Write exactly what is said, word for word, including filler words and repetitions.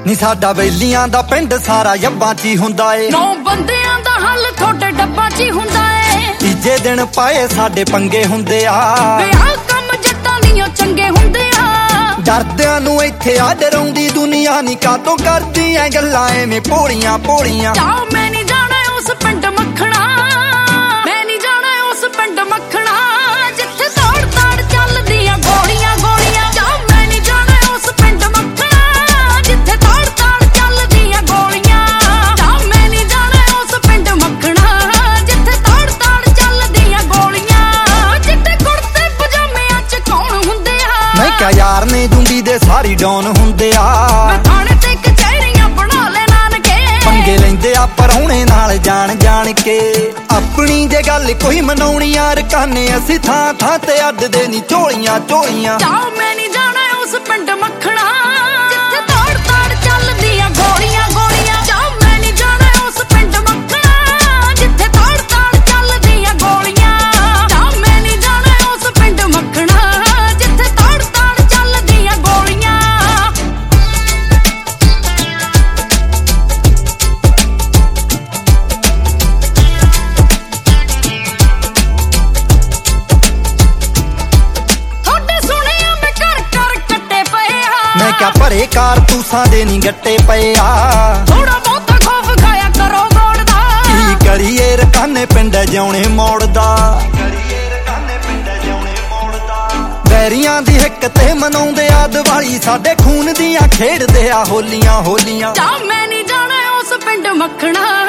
ਨੀ ਸਾਡਾ ਬੇਲੀਆਂ ਦਾ ਪਿੰਡ ਸਾਰਾ ਜੱਬਾਂ 'ਚ ਹੀ ਹੁੰਦਾ ਏ। ਨੌ ਬੰਦਿਆਂ ਦਾ ਹੱਲ ਤੁਹਾਡੇ ਡੱਬਾਂ 'ਚ ਹੀ ਹੁੰਦਾ ਏ। ਤੀਜੇ ਦਿਨ ਪਾਏ ਸਾਡੇ ਪੰਗੇ ਹੁੰਦੇ ਆ, ਵੇ ਆਹ ਕੰਮ ਜੱਟਾਂ ਦੀਆਂ ਚੰਗੇ ਹੁੰਦੇ ਆ। ਡਰਦਿਆਂ ਨੂੰ ਇੱਥੇ ਆ ਡਰਾਉਂਦੀ ਦੁਨੀਆ ਨੀ ਕਾਤੋਂ ਕਰਦੀ ਐ ਗੱਲਾਂ ਐਵੇਂ ਭੋਲੀਆਂ ਭੋਲੀਆਂ। ਜਾਓ ਮੈਂ ਨਹੀਂ ਜਾਣਾ ਉਸ ਪਿੰਡ ਮੱਖਣਾ, ਮੈਂ ਨਹੀਂ ਜਾਣਾ ਉਸ ਪਿੰਡ ਮੱਖਣਾ ਜਿੱਥੇ ਤੋੜ ਤਾੜ ਚੱਲਦੀਆਂ ਗੋਲੀਆਂ ਗੋਲੀਆਂ। ਜਾਓ ਮੈਂ ਨਹੀਂ ਜਾਣਾ ਉਸ ਪਿੰਡ ਮੱਖਣਾ ਜਿੱਥੇ ਤੋੜ ਤਾੜ ਚੱਲਦੀਆਂ ਗੋਲੀਆਂ। ਜਾਓ ਮੈਂ ਨਹੀਂ ਜਾਣਾ ਉਸ ਪਿੰਡ ਮੱਖਣਾ ਜਿੱਥੇ ਤੋੜ ਤਾੜ ਚੱਲਦੀਆਂ ਗੋਲੀਆਂ। ਜਿੱਥੇ ਕੁੜਤੇ ਪਜਾਮਿਆਂ 'ਚ ਕੌਣ ਹੁੰਦੇ ਆ, ਮੈਂ ਕਿਹਾ ਯਾਰ ਨੇ ਜੁੰਡੀ ਦੇ ਸਾਰੀ ਡੌਨ ਹੁੰਦੇ ਆ। ਮੈਂ ਥਾਣੇ ਤੇ ਕਚਹਿਰੀਆਂ ਬਣਾ ਲੈ ਨਾਨਕੇ, ਪੰਗੇ ਲੈਂਦੇ ਆ ਪਰਾਹੁਣੇ ਨਾਲ ਜਾਣ ਜਾਣ ਕੇ। ਆਪਣੀ ਜੇ ਗੱਲ ਕੋਈ ਮਨਾਉਣੀ ਯਾਰ ਕਾਨੇ ਅਸੀਂ ਥਾਂ ਥਾਂ ਤੇ ਅੱਡਦੇ ਨੀ ਝੋਲੀਆਂ ਝੋਲੀਆਂ। ਜਾਓ ਮੈਂ ਨਹੀਂ ਜਾਣਾ ਉਸ ਪਿੰਡ ਮੱਖਣਾ ਜਿੱਥੇ ਤੋੜ ਤਾੜ ਚੱਲਦੀਆਂ ਗੋਲੀਆਂ ਗੋਲੀਆਂ। ਜਾਓ ਮੈਂ ਨਹੀਂ ਜਾਣਾ ਉਸ ਪਿੰਡ ਮੱਖਣਾ ਜਿੱਥੇ ਤੋੜ ਤਾੜ ਚੱਲਦੀਆਂ ਗੋਲੀਆਂ। ਜਾਓ ਮੈਂ ਨਹੀਂ ਜਾਣਾ ਉਸ ਪਿੰਡ ਮੱਖਣਾ ਜਿੱਥੇ ਤੋੜ ਤਾੜ ਚੱਲਦੀਆਂ ਗੋਲੀਆਂ। ਮੈਂ ਕਿਹਾ ਭਰੇ ਕਾਰਤੂਸਾਂ ਦੇ ਨੀ ਗੱਟੇ ਪਏ ਆ, ਥੋੜਾ ਬਹੁਤਾ ਖੌਫ ਖਾਇਆ ਕਰੋ ਗੋੜ ਦਾ। ਕੀ ਕਰੀਏ ਰਕਾਨੇ ਪਿੰਡ ਜਿਉਣੇ ਮੋੜਦਾ, ਵੈਰੀਆਂ ਦੀ ਹਿੱਕ ਤੇ ਮਨਾਉਂਦੇ ਆ ਦੀਵਾਲੀ ਸਾਡੇ ਖੂਨ ਦੀਆਂ ਖੇਡਦੇ ਆ ਹੋਲੀਆਂ ਹੋਲੀਆਂ। ਜਾਓ ਮੈਂ ਨਹੀਂ ਜਾਣਾ ਉਸ ਪਿੰਡ ਮੱਖਣਾ